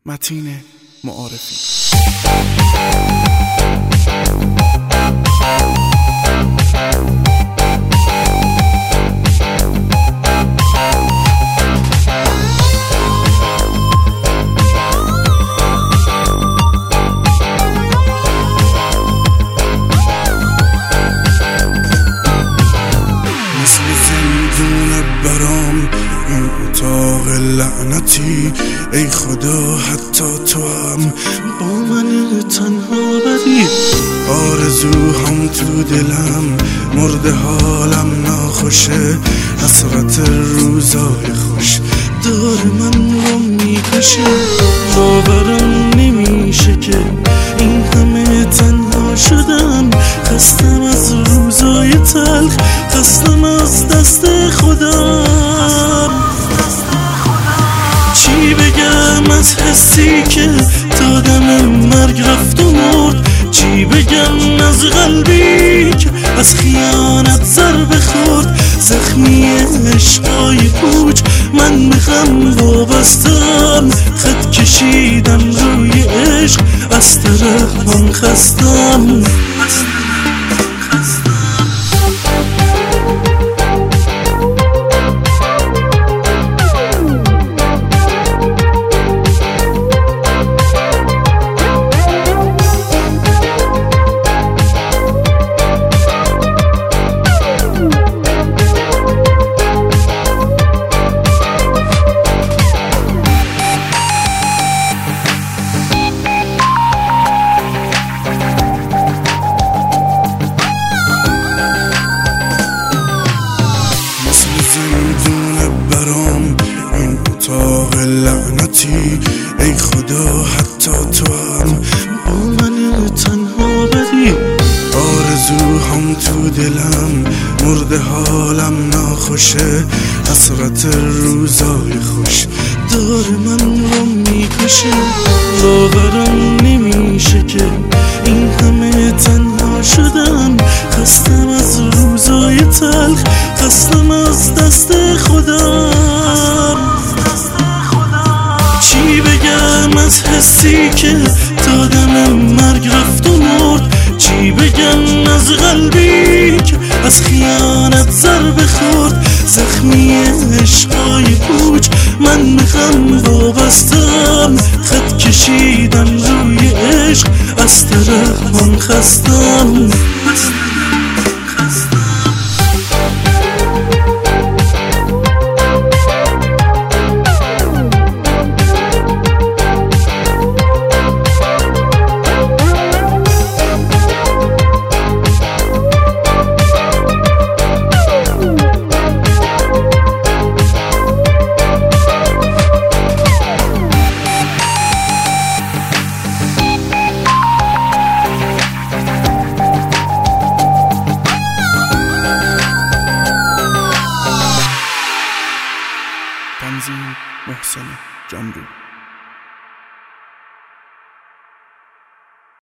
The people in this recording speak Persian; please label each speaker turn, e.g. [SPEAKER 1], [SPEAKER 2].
[SPEAKER 1] متین معارفی. مثل زندون برام این اتاق لعنتی، ای خدا حتی تو هم با من تنها بدی. آرزوهام تو دلم مرده، حالم ناخوشه، حسرت روزای خوش دار من رو میکشه. باورم نمیشه که این همه تنها شدم، خستم از روزای تلخ، خستم از دست خودم. چی بگم از حسی که تا دم مرگ رفت و مرد؟ چی بگم از قلبی که از خیانت ضربه خورد؟ زخمی عشقای پوچ من به غم وابستم، خط کشیدم روی عشق، از طرفم خستم. برام این اتاق لعنتی، ای خدا حتی تو هم با من تنها بدی. آرزوهام تو دلم مرده، حالم ناخوشه، حسرت روزای خوش دار من رو میکشه. باورم نمیشه که این همه تنها شدم، خستم از روزای تلخ، خستم از دست خودم. چی بگم از حسی که تا دم مرگ رفت و مرد؟ چی بگم از قلبی که از خیانت ضربه خورد؟ زخمی عشقای پوچ من به غم وابستم، خط کشیدم روی عشق، از طرفم خستم. تنظیم محسن جمرو.